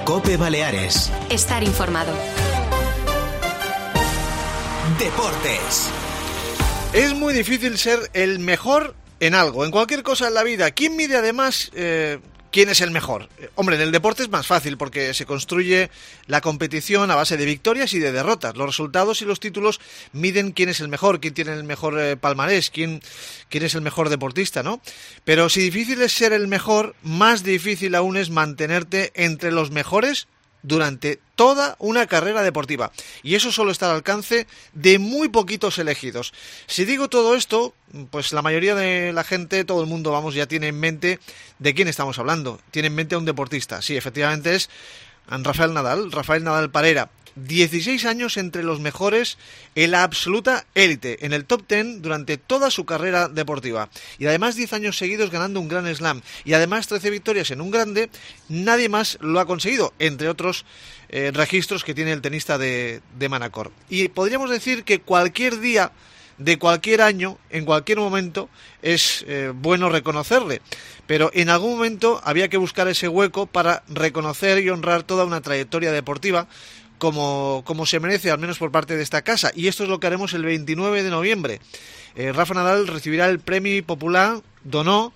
COPE Baleares. Estar informado. Deportes. Es muy difícil ser el mejor en algo, en cualquier cosa en la vida. ¿Quién mide además quién es el mejor? Hombre, en el deporte es más fácil porque se construye la competición a base de victorias y de derrotas. Los resultados y los títulos miden quién es el mejor, quién tiene el mejor palmarés, quién es el mejor deportista, ¿no? Pero si difícil es ser el mejor, más difícil aún es mantenerte entre los mejores durante toda una carrera deportiva. Y eso solo está al alcance de muy poquitos elegidos. Si digo todo esto, pues la mayoría de la gente, todo el mundo, vamos, ya tiene en mente de quién estamos hablando. Tiene en mente a un deportista. Sí, efectivamente es Rafael Nadal Parera. 16 años entre los mejores en la absoluta élite, en el top 10 durante toda su carrera deportiva. Y además 10 años seguidos ganando un Grand Slam. Y además 13 victorias en un grande. Nadie más lo ha conseguido, entre otros registros que tiene el tenista de Manacor. Y podríamos decir que cualquier día de cualquier año, en cualquier momento, es bueno reconocerle. Pero en algún momento había que buscar ese hueco para reconocer y honrar toda una trayectoria deportiva como se merece, al menos por parte de esta casa. Y esto es lo que haremos el 29 de noviembre. Rafa Nadal recibirá el Premi Popular d'Honor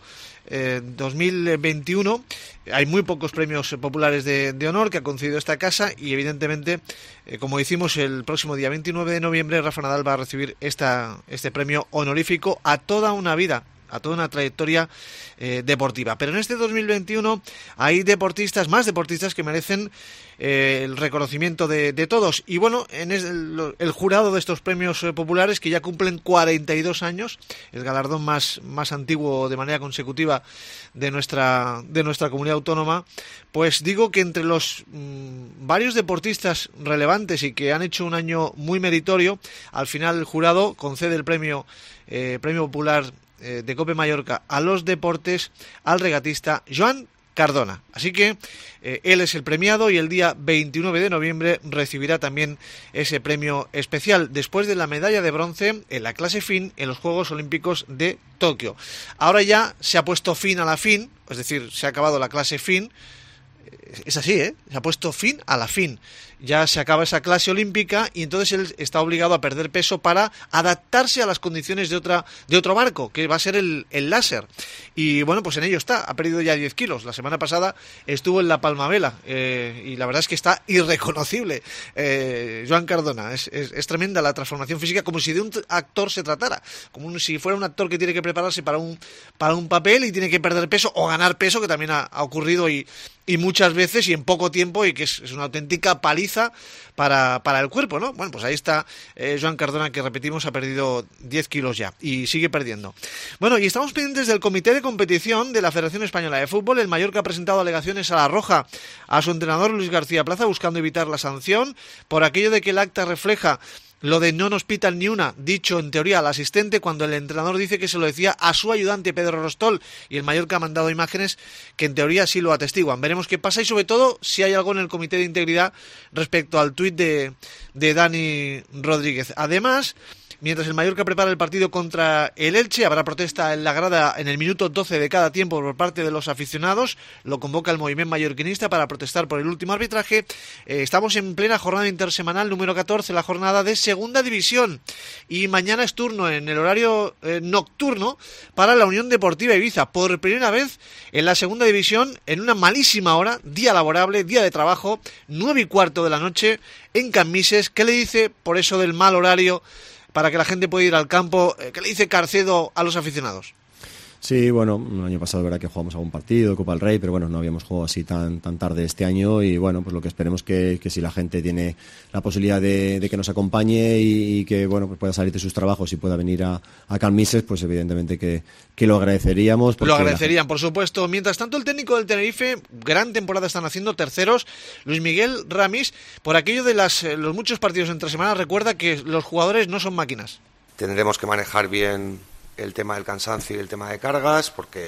2021. Hay muy pocos premios populares de honor que ha concedido esta casa y evidentemente, como decimos, el próximo día 29 de noviembre Rafa Nadal va a recibir este premio honorífico a toda una vida, a toda una trayectoria deportiva. Pero en este 2021 hay más deportistas que merecen el reconocimiento de todos. Y bueno, en el jurado de estos premios populares, que ya cumplen 42 años, el galardón más antiguo de manera consecutiva de nuestra comunidad autónoma, pues digo que entre los varios deportistas relevantes y que han hecho un año muy meritorio, al final el jurado concede el premio popular de COPE Mallorca a los deportes al regatista Joan Cardona. Así que él es el premiado y el día 29 de noviembre recibirá también ese premio especial después de la medalla de bronce en la clase fin en los Juegos Olímpicos de Tokio. Ahora ya se ha puesto fin a la fin, es decir, se ha acabado la clase fin. Es así, se ha puesto fin a la fin. Ya se acaba esa clase olímpica y entonces él está obligado a perder peso para adaptarse a las condiciones de otro barco, que va a ser el láser. Y bueno, pues en ello está. Ha perdido ya 10 kilos. La semana pasada estuvo en la Palmavela y la verdad es que está irreconocible. Joan Cardona. Es tremenda la transformación física, como si de un actor se tratara. Como si fuera un actor que tiene que prepararse para un papel y tiene que perder peso o ganar peso, que también ha ocurrido y muchas veces y en poco tiempo, y que es una auténtica paliza para el cuerpo, ¿no? Bueno, pues ahí está Joan Cardona, que repetimos ha perdido 10 kilos ya y sigue perdiendo. Bueno, y estamos pendientes del comité de competición de la Federación Española de Fútbol. El Mallorca ha presentado alegaciones a la Roja, a su entrenador Luis García Plaza, buscando evitar la sanción por aquello de que el acta refleja lo de no nos pitan ni una, dicho en teoría al asistente, cuando el entrenador dice que se lo decía a su ayudante Pedro Rostol, y el Mallorca ha mandado imágenes que en teoría sí lo atestiguan. Veremos qué pasa y sobre todo si hay algo en el Comité de Integridad respecto al tuit de Dani Rodríguez. Además, mientras el Mallorca prepara el partido contra el Elche, habrá protesta en la grada en el minuto 12 de cada tiempo por parte de los aficionados. Lo convoca el movimiento mallorquinista para protestar por el último arbitraje. Estamos en plena jornada intersemanal número 14, la jornada de Segunda División. Y mañana es turno en el horario nocturno para la Unión Deportiva Ibiza. Por primera vez en la Segunda División, en una malísima hora, día laborable, día de trabajo, 9:15 de la noche, en Cammises. ¿Qué le dice por eso del mal horario para que la gente pueda ir al campo? ¿Qué le dice Carcedo a los aficionados? Sí, bueno, el año pasado verdad que jugamos algún partido, Copa del Rey, pero bueno, no habíamos jugado así tan tarde este año y bueno, pues lo que esperemos que si la gente tiene la posibilidad de que nos acompañe y que bueno, pues pueda salir de sus trabajos y pueda venir a Cammises, pues evidentemente que lo agradeceríamos. Lo agradecerían, por supuesto. Mientras tanto, el técnico del Tenerife, gran temporada están haciendo, terceros, Luis Miguel Ramis, por aquello de los muchos partidos entre semanas, recuerda que los jugadores no son máquinas. Tendremos que manejar bien el tema del cansancio y el tema de cargas, porque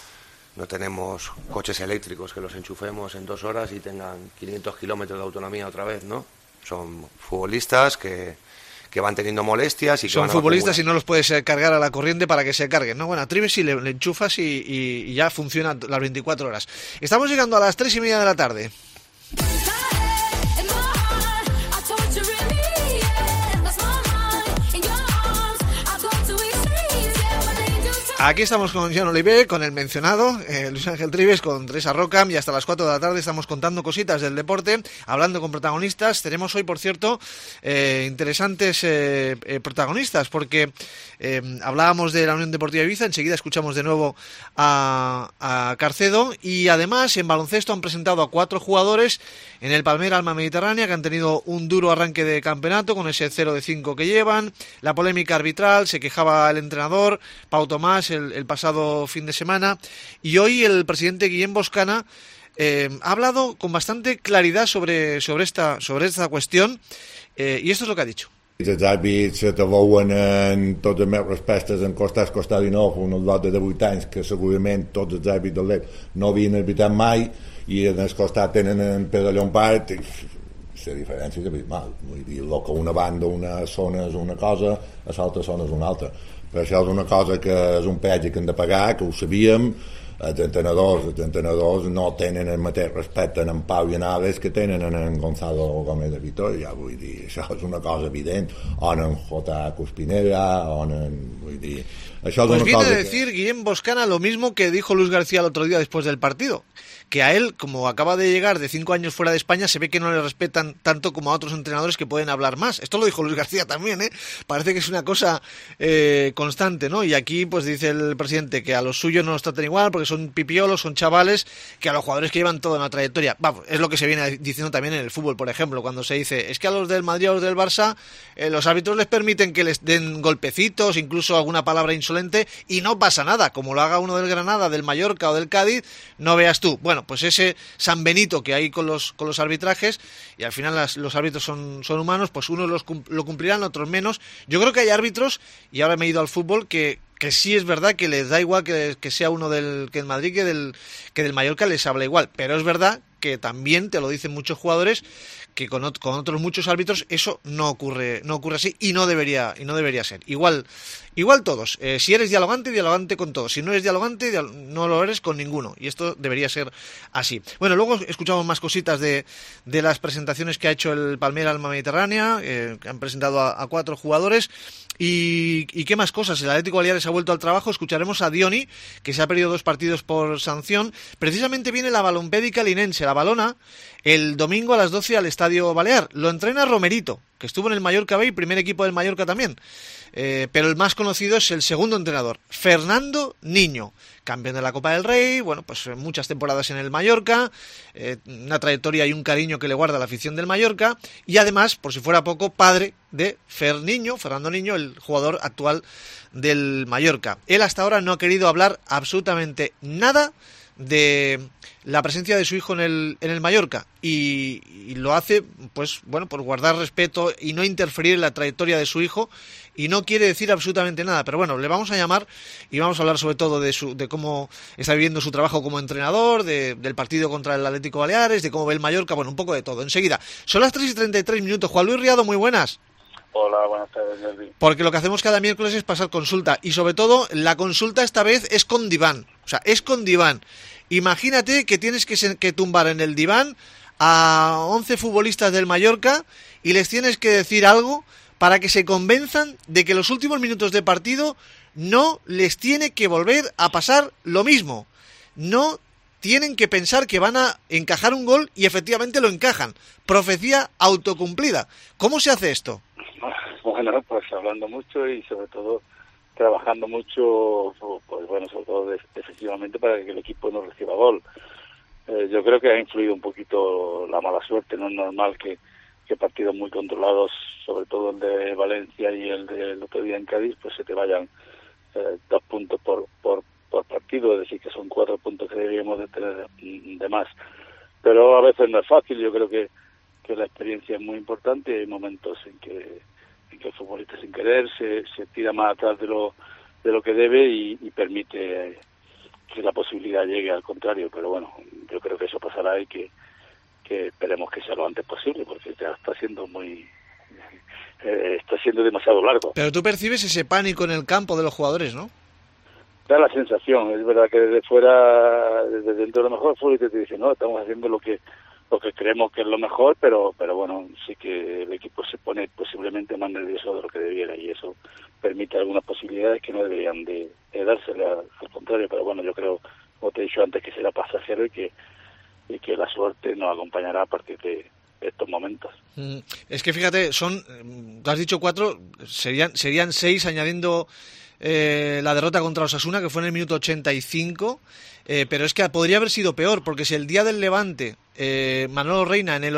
no tenemos coches eléctricos que los enchufemos en 2 horas y tengan 500 kilómetros de autonomía otra vez, ¿no? Son futbolistas que van teniendo molestias y que son futbolistas y no los puedes cargar a la corriente para que se carguen, ¿no? Bueno, a Trives sí le enchufas y ya funciona las 24 horas. Estamos llegando a las 3:30 de la tarde. Aquí estamos con Joan Oliver, con el mencionado Luis Ángel Trives, con Teresa Roca, y hasta las 4 de la tarde estamos contando cositas del deporte, hablando con protagonistas. Tenemos hoy, por cierto, interesantes protagonistas, porque hablábamos de la Unión Deportiva Ibiza, enseguida escuchamos de nuevo a Carcedo, y además en baloncesto han presentado a 4 jugadores en el Palmera Alma Mediterránea, que han tenido un duro arranque de campeonato con ese 0-5 que llevan, la polémica arbitral, se quejaba el entrenador Pau Tomás el pasado fin de semana, y hoy el presidente Guillem Boscana ha hablado con bastante claridad sobre esta cuestión, y esto es lo que ha dicho. Els àrbits te veuen tots els meus respectes en costat i no, una lota de 8 anys que segurament tots els àrbits del LEP no havien arbitrat mai, i en el costat tenen en Pedro Llompart, la diferència és abismal. Vull dir, el que una banda, una zona és una cosa, a l'altra zona és una altra. Per això és una cosa que és un peatge que hem de pagar, que ho sabíem. Els entrenadors no tenen el mateix respecte en Pau i en Alex que tenen en Gonzalo Gómez de Vitoria. Vull dir, això és una cosa evident. O en J. Cuspinera, o en... Vull dir... Això és pues una viene cosa a decir Guillem Boscana lo mismo que dijo Luis García el otro día después del partido, que a él, como acaba de llegar de 5 años fuera de España, se ve que no le respetan tanto como a otros entrenadores que pueden hablar más. Esto lo dijo Luis García también, Parece que es una cosa constante, ¿no? Y aquí pues dice el presidente que a los suyos no los tratan igual porque son pipiolos, son chavales, que a los jugadores que llevan toda una trayectoria. Vamos, es lo que se viene diciendo también en el fútbol, por ejemplo, cuando se dice, es que a los del Madrid o los del Barça los árbitros les permiten que les den golpecitos, incluso alguna palabra insolente, y no pasa nada, como lo haga uno del Granada, del Mallorca o del Cádiz, no veas tú. Bueno, pues ese San Benito que hay con los arbitrajes, y al final los árbitros son humanos, pues unos lo cumplirán, otros menos. Yo creo que hay árbitros, y ahora me he ido al fútbol, que sí es verdad que les da igual que sea uno que en Madrid que del Mallorca les habla igual, pero es verdad que también te lo dicen muchos jugadores que con otros muchos árbitros eso no ocurre así, y no debería ser. Igual todos. Si eres dialogante con todos. Si no eres dialogante, no lo eres con ninguno. Y esto debería ser así. Bueno, luego escuchamos más cositas de las presentaciones que ha hecho el Palmera Alma Mediterránea, que han presentado a 4 jugadores. ¿Y qué más cosas? El Atlético Baleares ha vuelto al trabajo. Escucharemos a Dioni, que se ha perdido 2 partidos por sanción. Precisamente viene la Balompédica linense, la Balona, el domingo a las 12 al Estadio Balear. Lo entrena Romerito, que estuvo en el Mallorca B, primer equipo del Mallorca también. Pero el más conocido es el segundo entrenador, Fernando Niño, campeón de la Copa del Rey, bueno, pues muchas temporadas en el Mallorca, una trayectoria y un cariño que le guarda la afición del Mallorca, y además, por si fuera poco, padre de Fernando Niño, el jugador actual del Mallorca. Él hasta ahora no ha querido hablar absolutamente nada de la presencia de su hijo en el Mallorca, y lo hace pues bueno, por guardar respeto y no interferir en la trayectoria de su hijo, y no quiere decir absolutamente nada. Pero bueno, le vamos a llamar y vamos a hablar sobre todo de cómo está viviendo su trabajo como entrenador, del partido contra el Atlético Baleares, de cómo ve el Mallorca, bueno, un poco de todo. Enseguida, son las 3:33. Juan Luis Riado, muy buenas. Hola, buenas tardes, Jordi. Porque lo que hacemos cada miércoles es pasar consulta, y sobre todo la consulta esta vez es con diván, o sea, es con diván. Imagínate que tienes que tumbar en el diván a 11 futbolistas del Mallorca y les tienes que decir algo para que se convenzan de que los últimos minutos de partido no les tiene que volver a pasar lo mismo. No tienen que pensar que van a encajar un gol y efectivamente lo encajan. Profecía autocumplida. ¿Cómo se hace esto? Bueno, pues hablando mucho y sobre todo trabajando mucho, pues bueno, sobre todo defensivamente para que el equipo no reciba gol. Yo creo que ha influido un poquito la mala suerte. No es normal que partidos muy controlados, sobre todo el de Valencia y el del otro día en Cádiz, pues se te vayan 2 puntos por partido, es decir, que son 4 puntos que deberíamos de tener de más. Pero a veces no es fácil. Yo creo que la experiencia es muy importante. Hay momentos en que el futbolista sin querer se tira más atrás de lo que debe y permite que la posibilidad llegue al contrario. Pero bueno, yo creo que eso pasará y que esperemos que sea lo antes posible, porque ya está siendo demasiado largo. Pero tú percibes ese pánico en el campo de los jugadores, ¿no? Da la sensación. Es verdad que desde fuera, desde dentro de lo mejor, el futbolista te dice, no, estamos haciendo lo que porque creemos que es lo mejor, pero bueno, sí que el equipo se pone posiblemente más nervioso de lo que debiera, y eso permite algunas posibilidades que no deberían de dársele, al contrario. Pero bueno, yo creo, como te he dicho antes, que será pasajero y que la suerte nos acompañará a partir de estos momentos. Es que fíjate, tú has dicho 4, serían 6 añadiendo la derrota contra Osasuna, que fue en el minuto 85, pero es que podría haber sido peor, porque si el día del Levante Manolo Reina en el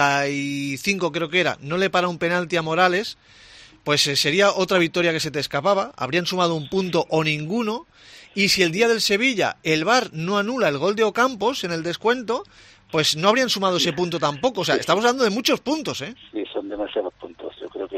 85 creo que era, no le para un penalti a Morales, pues sería otra victoria que se te escapaba, habrían sumado un punto o ninguno. Y si el día del Sevilla el VAR no anula el gol de Ocampos en el descuento, pues no habrían sumado ese punto tampoco. O sea, estamos hablando de muchos puntos, ¿eh? Sí, son demasiados puntos. Yo creo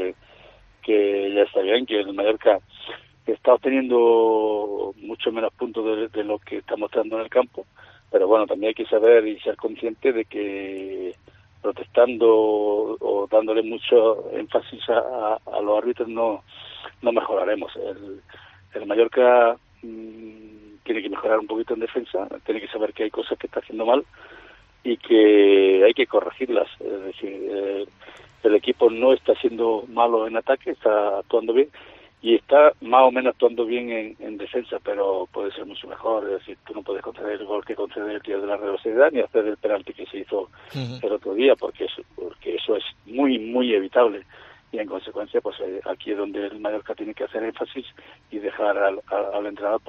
que ya está bien, que el Mallorca está obteniendo mucho menos puntos de lo que está mostrando en el campo. Pero bueno, también hay que saber y ser consciente de que protestando o dándole mucho énfasis a los árbitros no mejoraremos. El Mallorca tiene que mejorar un poquito en defensa, tiene que saber que hay cosas que está haciendo mal y que hay que corregirlas. Es decir, el equipo no está siendo malo en ataque, está actuando bien y está más o menos actuando bien en defensa, pero puede ser mucho mejor. Es decir, tú no puedes conceder el gol que concede el tío de la Real Sociedad ni hacer el penalti que se hizo el otro día, porque eso es muy, muy evitable. Y en consecuencia, pues aquí es donde el Mallorca tiene que hacer énfasis y dejar al entrenador,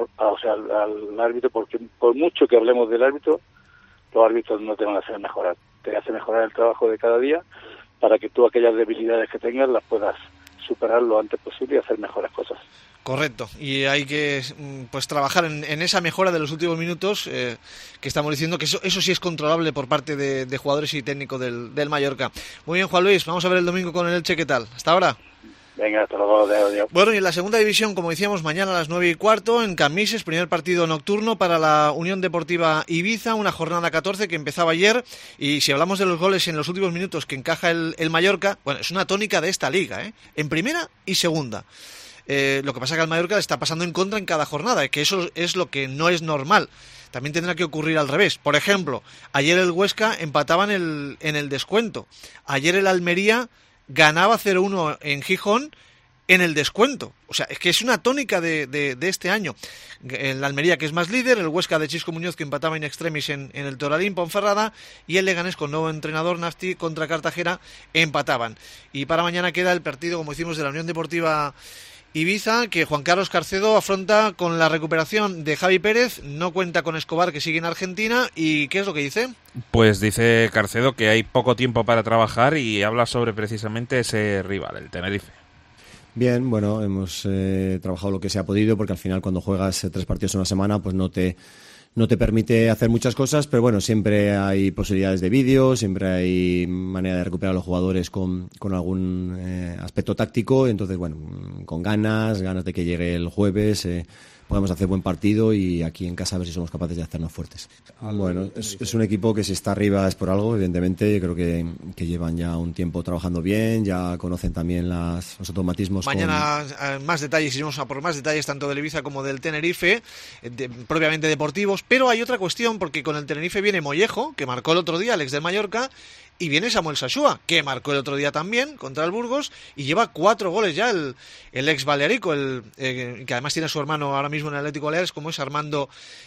al árbitro, porque por mucho que hablemos del árbitro, los árbitros no te van a hacer mejorar. Te hace mejorar el trabajo de cada día para que tú aquellas debilidades que tengas las puedas superar lo antes posible y hacer mejores cosas. Correcto, y hay que pues trabajar en esa mejora de los últimos minutos, que estamos diciendo que eso sí es controlable por parte de jugadores y técnico del Mallorca. Muy bien, Juan Luis, vamos a ver el domingo con el Elche, ¿qué tal? Hasta ahora. Venga, hasta luego. Adiós. Bueno, y en la segunda división, como decíamos, mañana a las 9:15 en Camises, primer partido nocturno para la Unión Deportiva Ibiza, una jornada 14 que empezaba ayer, y si hablamos de los goles en los últimos minutos que encaja el Mallorca, bueno, es una tónica de esta liga, en primera y segunda. Lo que pasa es que al Mallorca le está pasando en contra en cada jornada, que eso es lo que no es normal. También tendrá que ocurrir al revés. Por ejemplo, ayer el Huesca empataba en el descuento. Ayer el Almería ganaba 0-1 en Gijón en el descuento. O sea, es que es una tónica de este año. El Almería, que es más líder, el Huesca de Chisco Muñoz, que empataba in extremis en el Toralín, Ponferrada, y el Leganés, con nuevo entrenador, Nafti, contra Cartagena, empataban. Y para mañana queda el partido, como decimos, de la Unión Deportiva Ibiza, que Juan Carlos Carcedo afronta con la recuperación de Javi Pérez, no cuenta con Escobar, que sigue en Argentina. ¿Y qué es lo que dice? Pues dice Carcedo que hay poco tiempo para trabajar y habla sobre precisamente ese rival, el Tenerife. Bien, bueno, hemos trabajado lo que se ha podido, porque al final cuando juegas 3 partidos en una semana, pues no te permite hacer muchas cosas, pero bueno, siempre hay posibilidades de vídeo, siempre hay manera de recuperar a los jugadores con algún aspecto táctico. Entonces, bueno, con ganas de que llegue el jueves, podemos hacer buen partido y aquí en casa a ver si somos capaces de hacernos fuertes. Bueno, es un equipo que si está arriba es por algo, evidentemente. Yo creo que llevan ya un tiempo trabajando bien, ya conocen también los automatismos. Mañana más detalles, iremos a por más detalles tanto del Ibiza como del Tenerife, propiamente deportivos. Pero hay otra cuestión, porque con el Tenerife viene Mollejo, que marcó el otro día, el ex del Mallorca, y viene Samuel Sasúa, que marcó el otro día también contra el Burgos, y lleva 4 goles ya el ex balearico, que además tiene a su hermano ahora mismo en el Atlético Baleares, como es Armando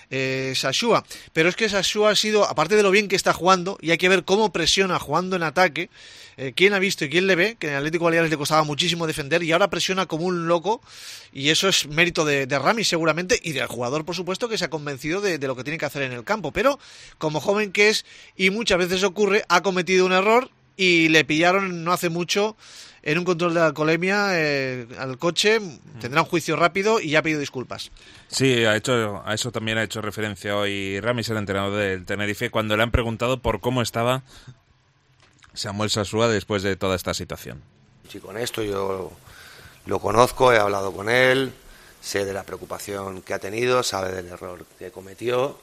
Sasúa. Pero es que Sasúa ha sido, aparte de lo bien que está jugando, y hay que ver cómo presiona jugando en ataque, quién ha visto y quién le ve, que en el Atlético Baleares le costaba muchísimo defender, y ahora presiona como un loco, y eso es mérito de Ramis seguramente, y del jugador, por supuesto, que se ha convencido de lo que tiene que hacer en el campo. Pero como joven que es, y muchas veces ocurre, ha cometido un error y le pillaron no hace mucho en un control de alcoholemia al coche. Tendrá un juicio rápido y ya ha pedido disculpas. Sí, a eso también ha hecho referencia hoy Ramis, el entrenador del Tenerife, cuando le han preguntado por cómo estaba Samuel Sasúa después de toda esta situación. Sí, con esto yo lo conozco, he hablado con él, sé de la preocupación que ha tenido, sabe del error que cometió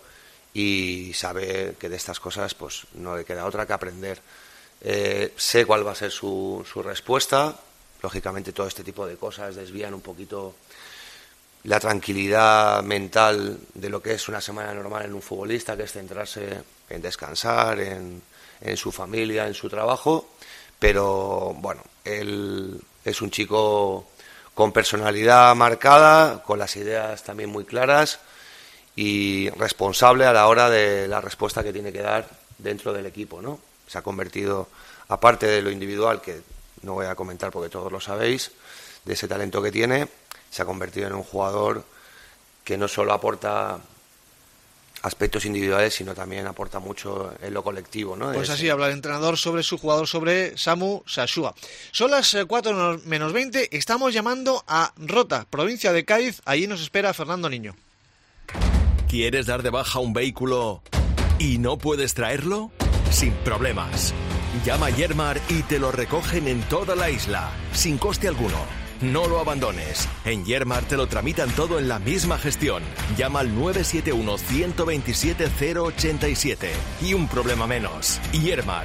y sabe que de estas cosas pues no le queda otra que aprender. Sé cuál va a ser su respuesta. Lógicamente todo este tipo de cosas desvían un poquito la tranquilidad mental de lo que es una semana normal en un futbolista, que es centrarse en descansar, en en su familia, en su trabajo, pero bueno, él es un chico con personalidad marcada, con las ideas también muy claras y responsable a la hora de la respuesta que tiene que dar dentro del equipo, ¿no? Se ha convertido, aparte de lo individual, que no voy a comentar porque todos lo sabéis, de ese talento que tiene, se ha convertido en un jugador que no solo aporta aspectos individuales, sino también aporta mucho en lo colectivo, ¿no? Pues así habla el entrenador sobre su jugador, sobre Samu Sasua. Son las 4 menos 20, estamos llamando a Rota, provincia de Cádiz, allí nos espera Fernando Niño. ¿Quieres dar de baja un vehículo y no puedes traerlo? Sin problemas. Llama a Yermar y te lo recogen en toda la isla, sin coste alguno. No lo abandones. En Yermar te lo tramitan todo en la misma gestión. Llama al 971-127-087 y un problema menos. Yermar,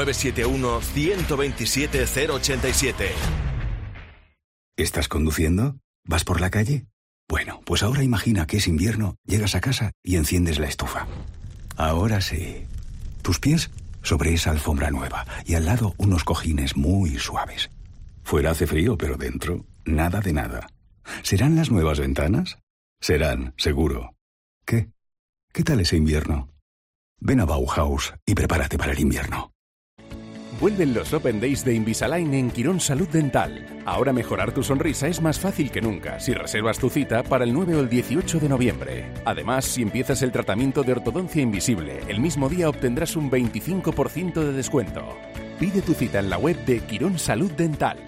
971-127-087. ¿Estás conduciendo? ¿Vas por la calle? Bueno, pues ahora imagina que es invierno, llegas a casa y enciendes la estufa. Ahora sí. Tus pies sobre esa alfombra nueva y al lado unos cojines muy suaves. Fuera hace frío, pero dentro, nada de nada. ¿Serán las nuevas ventanas? Serán, seguro. ¿Qué? ¿Qué tal ese invierno? Ven a Bauhaus y prepárate para el invierno. Vuelven los Open Days de Invisalign en Quirón Salud Dental. Ahora mejorar tu sonrisa es más fácil que nunca si reservas tu cita para el 9 o el 18 de noviembre. Además, si empiezas el tratamiento de ortodoncia invisible, el mismo día obtendrás un 25% de descuento. Pide tu cita en la web de Quirón Salud Dental.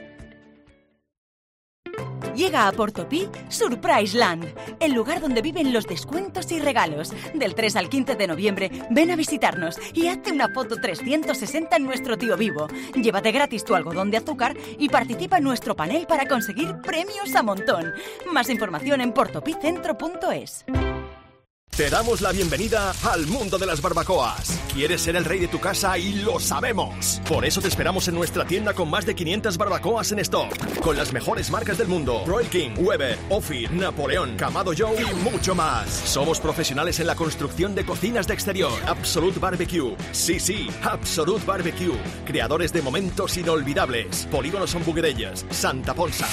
Llega a Portopí Surprise Land, el lugar donde viven los descuentos y regalos. Del 3 al 15 de noviembre, ven a visitarnos y hazte una foto 360 en nuestro tío vivo. Llévate gratis tu algodón de azúcar y participa en nuestro panel para conseguir premios a montón. Más información en portopicentro.es. Te damos la bienvenida al mundo de las barbacoas. ¿Quieres ser el rey de tu casa? Y lo sabemos. Por eso te esperamos en nuestra tienda con más de 500 barbacoas en stock. Con las mejores marcas del mundo. Royal King, Weber, Ophir, Napoleón, Kamado Joe y mucho más. Somos profesionales en la construcción de cocinas de exterior. Absolute Barbecue. Sí, Absolute Barbecue. Creadores de momentos inolvidables. Polígono Son Buguerellas, Santa Ponsa.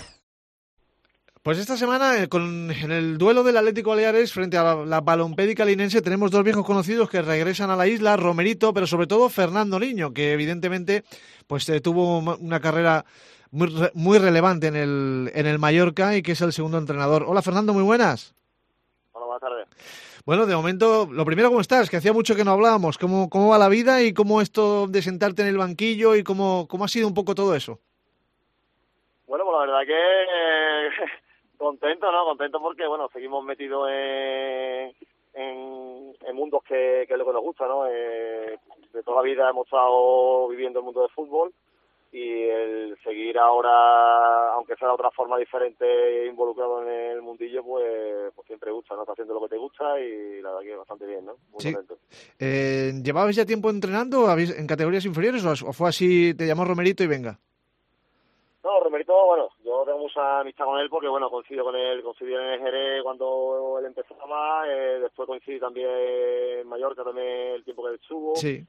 Pues esta semana, en el duelo del Atlético Baleares frente a la Balompédica linense, tenemos dos viejos conocidos que regresan a la isla, Romerito, pero sobre todo Fernando Niño, que evidentemente pues tuvo una carrera muy relevante en el Mallorca y que es el segundo entrenador. Hola Fernando, muy buenas. Hola, buenas tardes. Bueno, de momento, lo primero, ¿cómo estás? Que hacía mucho que no hablábamos. ¿Cómo va la vida y cómo esto de sentarte en el banquillo y cómo ha sido un poco todo eso? Bueno, pues la verdad que... Contento, ¿no? Contento porque, bueno, seguimos metidos en mundos que es lo que nos gusta, ¿no? De toda la vida hemos estado viviendo el mundo del fútbol y el seguir ahora, aunque sea de otra forma diferente, involucrado en el mundillo, pues siempre gusta, ¿no? Estás haciendo lo que te gusta y la verdad que bastante bien, ¿no? Muy contento. ¿Llevabais ya tiempo entrenando en categorías inferiores o fue así, te llamó Romerito y venga? No, Romerito, bueno, yo tengo mucha amistad con él porque, bueno, coincido con él, coincidí en el Jerez cuando él empezaba, después coincidí también en Mallorca también el tiempo que él estuvo. Sí.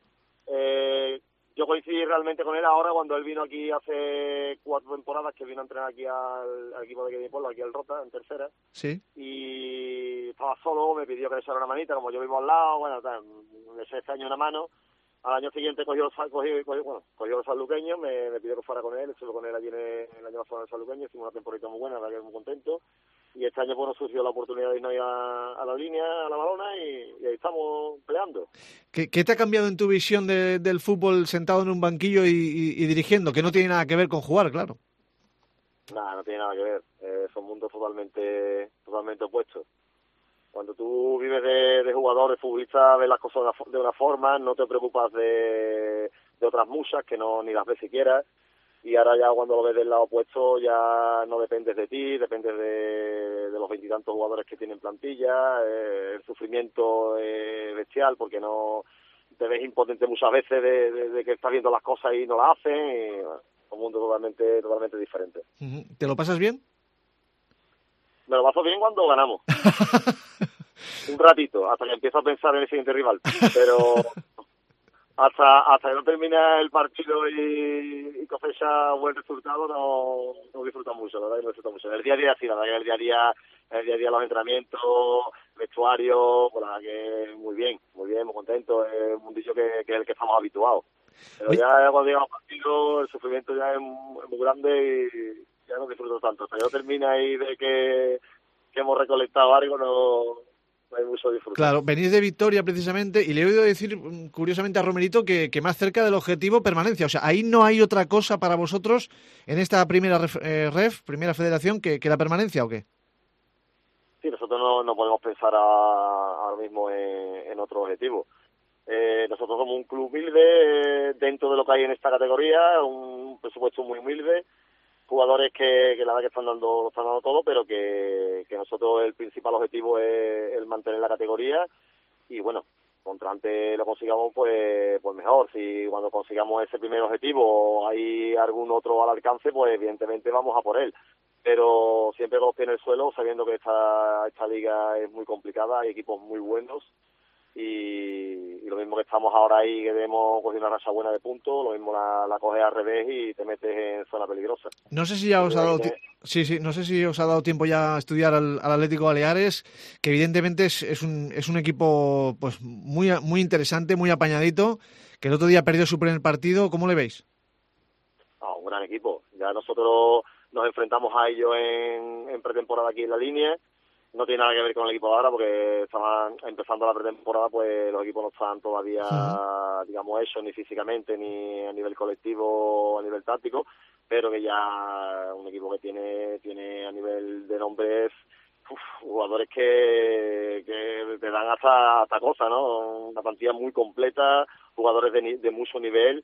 Yo coincidí realmente con él ahora cuando él vino aquí hace 4 temporadas, que vino a entrenar aquí al equipo de Kevin Polo, aquí al Rota, en tercera. Sí. Y estaba solo, me pidió que le echara una manita, como yo vivo al lado, bueno, le eché este año una mano. Al año siguiente cogió el sanluqueño, me pidió que fuera con él, estuve con él allí en el año pasado en el sanluqueño, hicimos una temporada muy buena, la verdad que muy contento. Y este año pues nos surgió la oportunidad de irnos a la línea, a la balona, y ahí estamos peleando. ¿Qué te ha cambiado en tu visión del fútbol sentado en un banquillo y dirigiendo? Que no tiene nada que ver con jugar, claro. Nada, no tiene nada que ver, son mundos totalmente opuestos. Cuando tú vives de jugador, de futbolista, ves las cosas de una forma, no te preocupas de otras muchas, que no ni las ves siquiera, y ahora ya cuando lo ves del lado opuesto ya no dependes de ti, dependes de los 20 y tantos jugadores que tienen plantilla, el sufrimiento bestial, porque no te ves impotente muchas veces de que estás viendo las cosas y no las hacen, y bueno, un mundo totalmente diferente. ¿Te lo pasas bien? Me lo paso bien cuando ganamos. Un ratito, hasta que empiezo a pensar en el siguiente rival. hasta que no termina el partido y cosecha buen resultado, no disfruta mucho, la verdad que no disfruta mucho. El día a día sí, la verdad que el día a día los entrenamientos, vestuario, por la que muy bien, muy contento, es un mundillo que es el que estamos habituados. Pero ya cuando llegamos al partido, el sufrimiento ya es muy grande y ya no disfruto tanto. Hasta que no termina ahí de que hemos recolectado algo, no hay mucho disfrute. Claro, venís de victoria precisamente y le he oído decir curiosamente a Romerito que más cerca del objetivo permanencia. O sea, ahí no hay otra cosa para vosotros en esta primera primera federación que la permanencia, ¿o qué? Sí, nosotros no podemos pensar ahora mismo en otro objetivo. Nosotros somos un club humilde dentro de lo que hay en esta categoría, un presupuesto muy humilde, jugadores que la verdad que están dando todo, pero que nosotros el principal objetivo es el mantener la categoría y bueno, contra antes lo consigamos pues mejor. Si cuando consigamos ese primer objetivo hay algún otro al alcance, pues evidentemente vamos a por él. Pero siempre con los pies en el suelo, sabiendo que esta liga es muy complicada, hay equipos muy buenos y lo mismo que estamos ahora ahí, que debemos coger una racha buena de puntos, lo mismo la coges al revés y te metes en zona peligrosa. No sé si ya os ha dado no sé si os ha dado tiempo ya a estudiar al Atlético Baleares, que evidentemente es un equipo pues muy interesante, muy apañadito, que el otro día perdió su primer partido. ¿Cómo le veis? Un gran equipo. Ya nosotros nos enfrentamos a ellos en pretemporada aquí en la línea. No tiene nada que ver con el equipo de ahora porque estaban empezando la pretemporada, pues los equipos no están todavía, digamos, hechos ni físicamente ni a nivel colectivo, a nivel táctico, pero que ya un equipo que tiene a nivel de nombres jugadores que te dan hasta cosas, ¿no? Una plantilla muy completa, jugadores de mucho nivel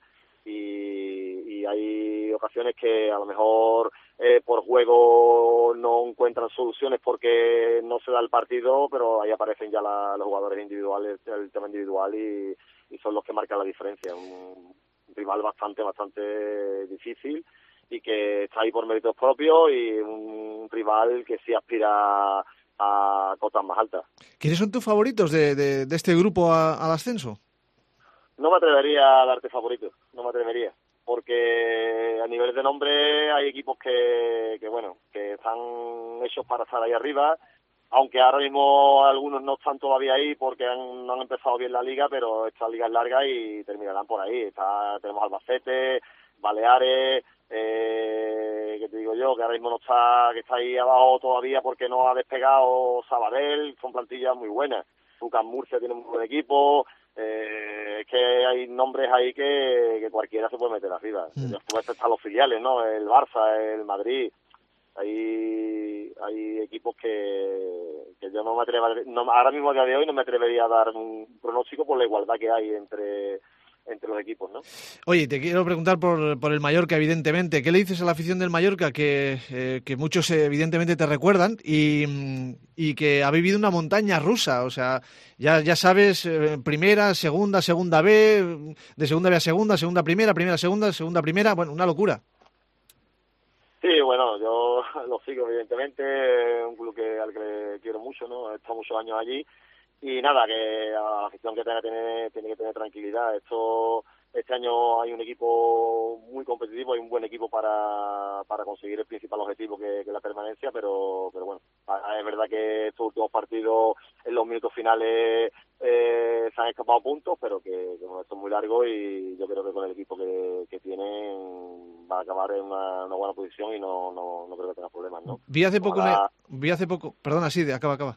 y hay ocasiones que a lo mejor por juego no encuentran soluciones porque no se da el partido, pero ahí aparecen ya los jugadores individuales, el tema individual y son los que marcan la diferencia. Un rival bastante difícil y que está ahí por méritos propios y un rival que sí aspira a cotas más altas. ¿Quiénes son tus favoritos de este grupo al ascenso? No me atrevería a darte favoritos, no me atrevería, porque a nivel de nombre hay equipos que están hechos para estar ahí arriba, aunque ahora mismo algunos no están todavía ahí porque no han empezado bien la liga, pero esta liga es larga y terminarán por ahí. Tenemos Albacete, Baleares, que te digo yo, que ahora mismo no está, que está ahí abajo todavía porque no ha despegado Sabadell, son plantillas muy buenas. UCAM Murcia tiene un buen equipo. Es que hay nombres ahí que cualquiera se puede meter arriba. Después están los filiales, ¿no? El Barça, el Madrid. Hay equipos que yo no me atrevería, ahora mismo a día de hoy no me atrevería a dar un pronóstico por la igualdad que hay entre los equipos, ¿no? Oye, te quiero preguntar por el Mallorca, evidentemente. ¿Qué le dices a la afición del Mallorca? Que muchos evidentemente te recuerdan y que ha vivido una montaña rusa. O sea, ya sabes, primera, segunda B, de segunda B a segunda primera, segunda primera. Bueno, una locura. Sí, bueno, yo lo sigo evidentemente, es un club al que le quiero mucho, ¿no? He estado muchos años allí. Y nada, que la afición que tiene que tener tranquilidad. Este año hay un equipo muy competitivo, hay un buen equipo para conseguir el principal objetivo que es la permanencia, pero bueno, es verdad que estos últimos partidos en los minutos finales se han escapado puntos, pero que bueno, esto es muy largo y yo creo que con el equipo que tienen va a acabar en una buena posición y no creo que tenga problemas, ¿no? Vi hace poco, perdona, sí, acaba.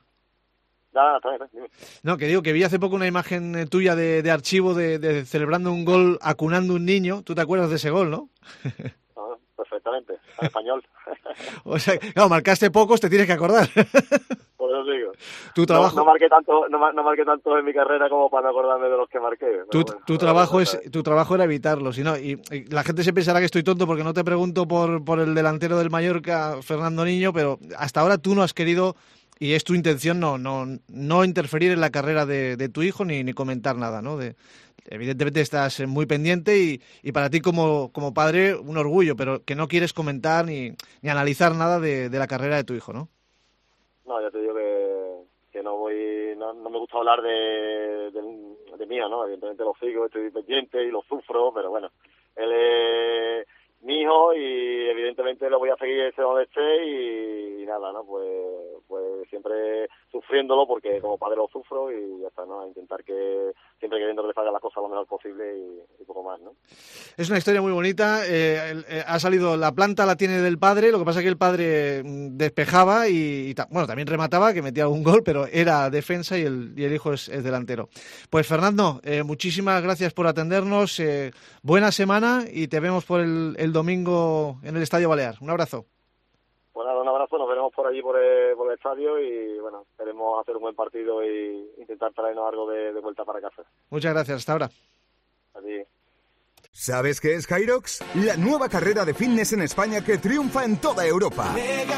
No, que digo que vi hace poco una imagen tuya de archivo de celebrando un gol acunando un niño. ¿Tú te acuerdas de ese gol, no? Perfectamente, en español. O sea, claro, marcaste pocos, te tienes que acordar. Por eso digo. Tu trabajo... No marqué tanto en mi carrera como para no acordarme de los que marqué. Tu trabajo era evitarlos. Y la gente se pensará que estoy tonto porque no te pregunto por el delantero del Mallorca, Fernando Niño, pero hasta ahora tú no has querido... Y es tu intención no interferir en la carrera de tu hijo ni comentar nada, ¿no? Evidentemente estás muy pendiente y para ti como padre un orgullo, pero que no quieres comentar ni analizar nada de la carrera de tu hijo, ¿no? No, ya te digo que no me gusta hablar de de mía, ¿no? Evidentemente lo sigo, estoy pendiente y lo sufro, pero bueno, él es mi hijo y evidentemente lo voy a seguir ese donde esté y nada, ¿no? Pues siempre sufriéndolo porque como padre lo sufro y ya está, ¿no? A intentar que siempre queriendo que le salgan las cosas lo mejor posible y poco más, ¿no? Es una historia muy bonita. Ha salido, la planta la tiene del padre, lo que pasa es que el padre despejaba y bueno, también remataba, que metía algún gol, pero era defensa y el hijo es delantero. Pues Fernando, muchísimas gracias por atendernos, buena semana y te vemos por el domingo en el Estadio Balear. Un abrazo. Bueno, un abrazo, nos veremos por allí por el estadio y bueno, esperemos hacer un buen partido y intentar traernos algo de vuelta para casa. Muchas gracias, hasta ahora. A ti. ¿Sabes qué es Hyrox? La nueva carrera de fitness en España que triunfa en toda Europa.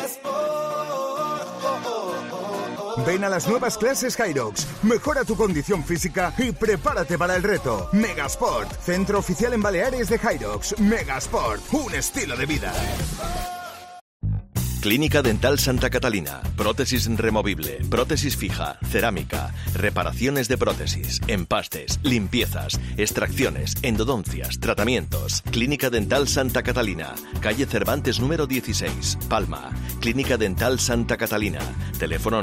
Ven a las nuevas clases Hyrox, mejora tu condición física y prepárate para el reto. Megasport, centro oficial en Baleares de Hyrox. Megasport, un estilo de vida. Clínica Dental Santa Catalina. Prótesis removible, prótesis fija, cerámica, reparaciones de prótesis, empastes, limpiezas, extracciones, endodoncias, tratamientos. Clínica Dental Santa Catalina. Calle Cervantes número 16, Palma. Clínica Dental Santa Catalina. Teléfono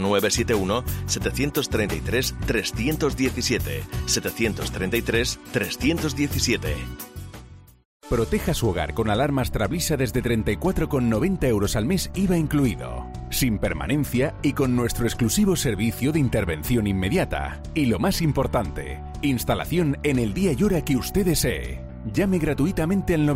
971-733-317. 733-317. Proteja su hogar con alarmas Trablisa desde 34,90 € al mes IVA incluido, sin permanencia y con nuestro exclusivo servicio de intervención inmediata. Y lo más importante, instalación en el día y hora que usted desee. Llame gratuitamente al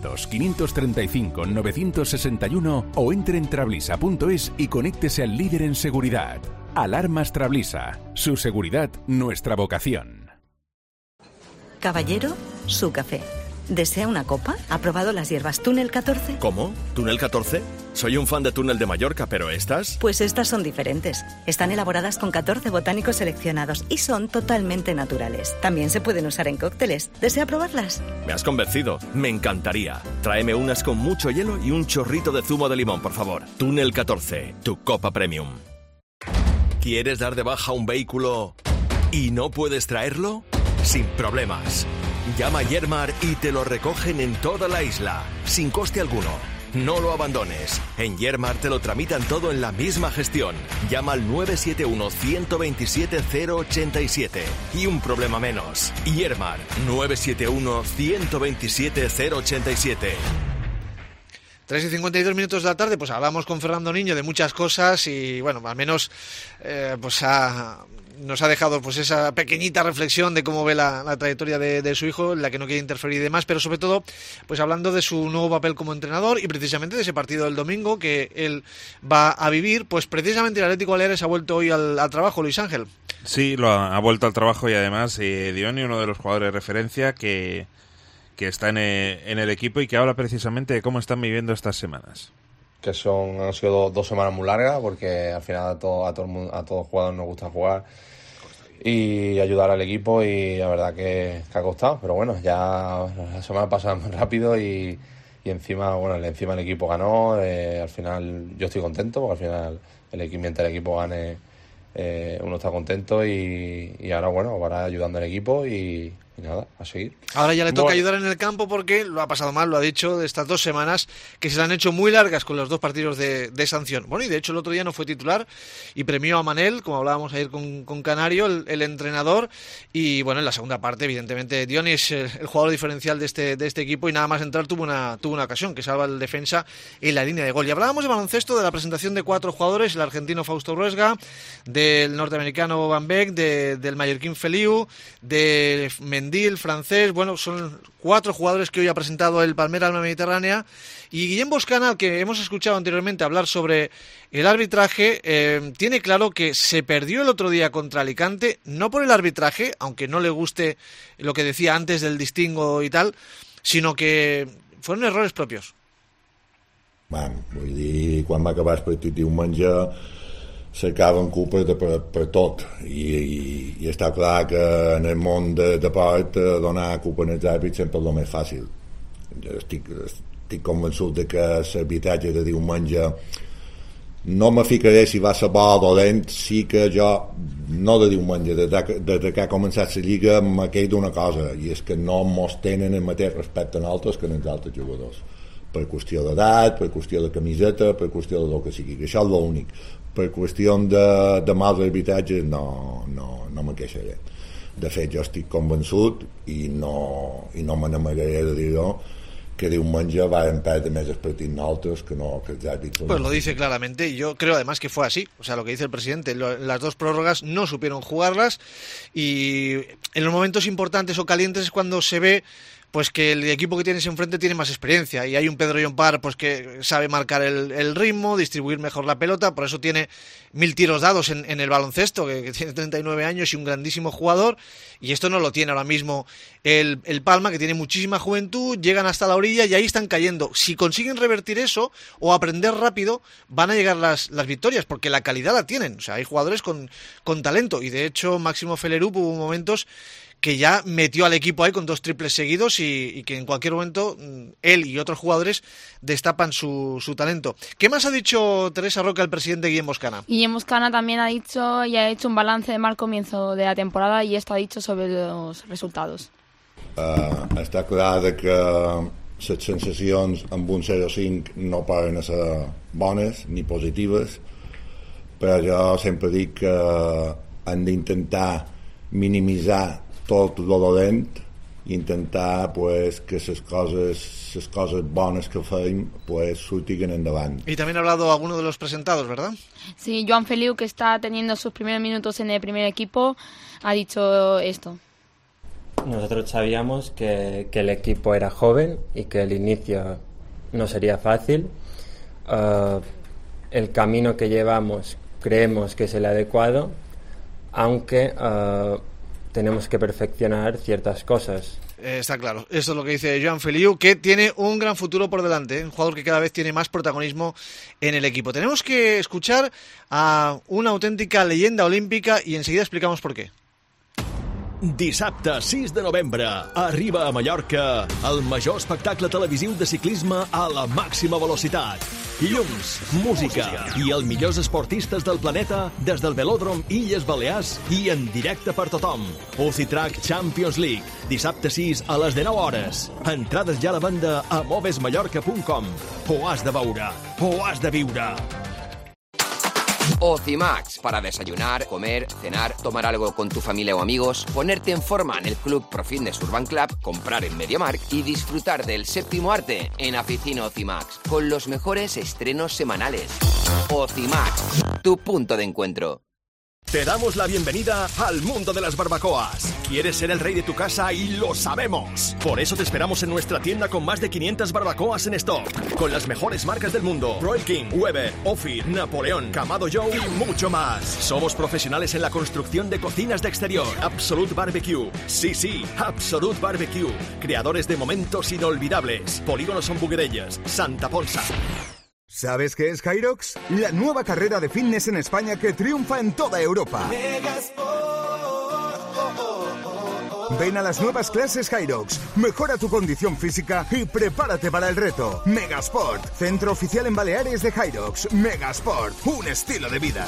900-535-961 o entre en trablisa.es y conéctese al líder en seguridad. Alarmas Trablisa. Su seguridad, nuestra vocación. Caballero, su café. ¿Desea una copa? ¿Ha probado las hierbas Túnel 14? ¿Cómo? ¿Túnel 14? Soy un fan de Túnel de Mallorca, pero ¿estas? Pues estas son diferentes. Están elaboradas con 14 botánicos seleccionados y son totalmente naturales. También se pueden usar en cócteles. ¿Desea probarlas? Me has convencido. Me encantaría. Tráeme unas con mucho hielo y un chorrito de zumo de limón, por favor. Túnel 14, tu copa premium. ¿Quieres dar de baja un vehículo y no puedes traerlo? Sin problemas. Llama a Yermar y te lo recogen en toda la isla, sin coste alguno. No lo abandones. En Yermar te lo tramitan todo en la misma gestión. Llama al 971-127-087 y un problema menos. Yermar, 971-127-087. 3:52 de la tarde, pues hablamos con Fernando Niño de muchas cosas y bueno, al menos nos ha dejado pues esa pequeñita reflexión de cómo ve la trayectoria de su hijo, en la que no quiere interferir y demás, pero sobre todo pues hablando de su nuevo papel como entrenador y precisamente de ese partido del domingo que él va a vivir. Pues precisamente el Atlético Baleares ha vuelto hoy al trabajo, Luis Ángel. Sí, ha vuelto al trabajo y además Diony, uno de los jugadores de referencia que está en el equipo y que habla precisamente de cómo están viviendo estas semanas. Que han sido dos semanas muy largas porque al final a todos los jugadores nos gusta jugar y ayudar al equipo y la verdad que ha costado, pero bueno, ya la semana pasada muy rápido y encima el equipo ganó. Al final yo estoy contento porque al final mientras el equipo gane uno está contento y ahora ayudando al equipo y nada, a seguir. Ahora ya le toca ayudar en el campo porque lo ha pasado mal, lo ha dicho, de estas 2 semanas que se le han hecho muy largas con los 2 partidos de sanción. Bueno, y de hecho el otro día no fue titular y premió a Manel, como hablábamos ayer con Canario, el entrenador. Y bueno, en la segunda parte, evidentemente, Diony es el jugador diferencial de este equipo y nada más entrar tuvo una ocasión que salva el defensa en la línea de gol. Y hablábamos de baloncesto, de la presentación de 4 jugadores, el argentino Fausto Ruesga, del norteamericano Van Beek, del mallorquín Feliu, de el francés. Bueno, son 4 jugadores que hoy ha presentado el Palmera Alma Mediterránea. Y Guillem Boscana, al que hemos escuchado anteriormente hablar sobre el arbitraje, tiene claro que se perdió el otro día contra Alicante, no por el arbitraje, aunque no le guste lo que decía antes del distingo y tal, sino que fueron errores propios. Bueno, vull dir, quan va acabar el partit diumenge cercaven culpes per tot i està clar que en el món de port donar culpa als àrbits sempre és el més fàcil. Jo estic convençut de que l'arbitratge de diumenge no me ficaré si va ser bo o dolent. Sí que jo, no de diumenge, des que ha començat la Lliga, me quedo una cosa, i és que no mos tenen el mateix respecte a nosaltres que als altres jugadors, per qüestió d'edat, per qüestió de camiseta, per qüestió de lo que sigui, que això és l'únic. Per qüestió de mals arbitratges no me queixaré. De fet, jo estic convençut i no me n'amagaré de dir-ho, que diumenge van perdre més el partit nosaltres que no que els àrbitros. Pues lo dice claramente, y yo creo además que fue así. O sea, lo que dice el presidente, las dos prórrogas no supieron jugarlas, y en los momentos importantes o calientes es cuando se ve pues que el equipo que tienes enfrente tiene más experiencia, y hay un Pedro Llompart pues que sabe marcar el ritmo, distribuir mejor la pelota, por eso tiene 1000 tiros dados en el baloncesto, que tiene 39 años y un grandísimo jugador, y esto no lo tiene ahora mismo el Palma, que tiene muchísima juventud, llegan hasta la orilla y ahí están cayendo. Si consiguen revertir eso o aprender rápido, van a llegar las victorias, porque la calidad la tienen. O sea, hay jugadores con talento, y de hecho Máximo Felerup hubo momentos que ya metió al equipo ahí con 2 triples seguidos, y que en cualquier momento él y otros jugadores destapan su talento. ¿Qué más ha dicho Teresa Roca, el presidente Guillem Boscana? Guillem Boscana también ha dicho y ha hecho un balance de mal comienzo de la temporada, y esto ha dicho sobre los resultados. Està clar que les sensacions amb un 0-5 no poden ser bones ni positives, però jo sempre dic que han d'intentar minimitzar tot lo dolent i intentar pues, que les coses bones que fem pues, surtin endavant. Y también ha hablado alguno de los presentados, ¿verdad? Sí, Joan Feliu, que está teniendo sus primeros minutos en el primer equipo, ha dicho esto. Nosotros sabíamos que el equipo era joven y que el inicio no sería fácil. El camino que llevamos creemos que es el adecuado, aunque tenemos que perfeccionar ciertas cosas. Está claro, eso es lo que dice Joan Feliu, que tiene un gran futuro por delante, un jugador que cada vez tiene más protagonismo en el equipo. Tenemos que escuchar a una auténtica leyenda olímpica y enseguida explicamos por qué. Dissabte 6 de novembre arriba a Mallorca el major espectacle televisiu de ciclisme a la màxima velocitat. Llums, música i els millors esportistes del planeta des del velòdrom Illes Balears i en directe per tothom. UCI-Track Champions League, dissabte 6 a les 19 hores. Entrades ja a la venda a movesmallorca.com. Ho has de veure, ho has de viure. Ocimax, para desayunar, comer, cenar, tomar algo con tu familia o amigos, ponerte en forma en el Club Pro Fitness Urban Club, comprar en MediaMarkt y disfrutar del séptimo arte en Oficina Ocimax, con los mejores estrenos semanales. Ocimax, tu punto de encuentro. Te damos la bienvenida al mundo de las barbacoas. ¿Quieres ser el rey de tu casa? Y lo sabemos. Por eso te esperamos en nuestra tienda con más de 500 barbacoas en stock, con las mejores marcas del mundo: Royal King, Weber, Ophir, Napoleón, Kamado Joe y mucho más. Somos profesionales en la construcción de cocinas de exterior. Absolute Barbecue. Sí, Absolute Barbecue. Creadores de momentos inolvidables. Polígonos en Buguerelles, Santa Ponsa. ¿Sabes qué es Hyrox? La nueva carrera de fitness en España que triunfa en toda Europa. Ven a las nuevas clases Hyrox, mejora tu condición física y prepárate para el reto. Megasport, centro oficial en Baleares de Hyrox. Megasport, un estilo de vida.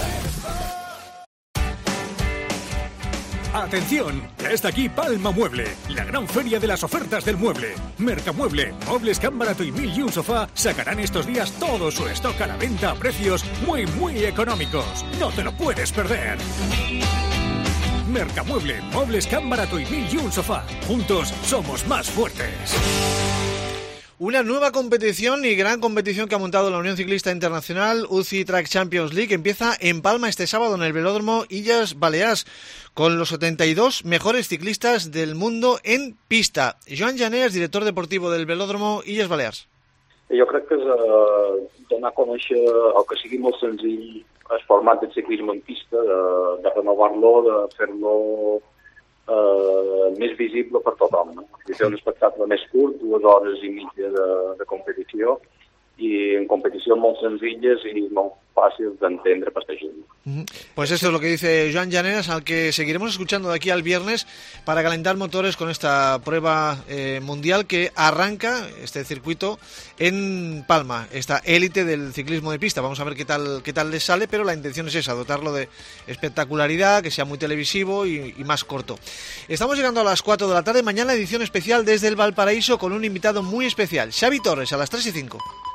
¡Atención! Ya está aquí Palma Mueble, la gran feria de las ofertas del mueble. Mercamueble, Muebles Can Barato y 1000 y un Sofá sacarán estos días todo su stock a la venta a precios muy económicos. ¡No te lo puedes perder! Mercamueble, Muebles Can Barato y 1000 y un Sofá. Juntos somos más fuertes. Una nueva competición y gran competición que ha montado la Unión Ciclista Internacional, UCI-Track Champions League, empieza en Palma este sábado en el velódromo Illes Balears, con los 72 mejores ciclistas del mundo en pista. Joan Llaneas, director deportivo del velòdromo Illes Balears. Jo crec que és donar a conèixer el que sigui molt senzill el format del ciclisme en pista, de renovar-lo, de fer-lo més visible per tothom, no? Fer un espectacle més curt, 2 hores i mitja de competició, i en competicions molt senzilles i molt fàcils d'entendre per la gent. Pues esto es lo que dice Joan Llaneras, al que seguiremos escuchando de aquí al viernes para calentar motores con esta prueba mundial que arranca este circuito en Palma, esta élite del ciclismo de pista. Vamos a ver qué tal les sale, pero la intención es esa, dotarlo de espectacularidad, que sea muy televisivo y más corto. Estamos llegando a las 4 de la tarde, mañana edición especial desde el Valparaíso con un invitado muy especial, Xavi Torres, a las 3:05.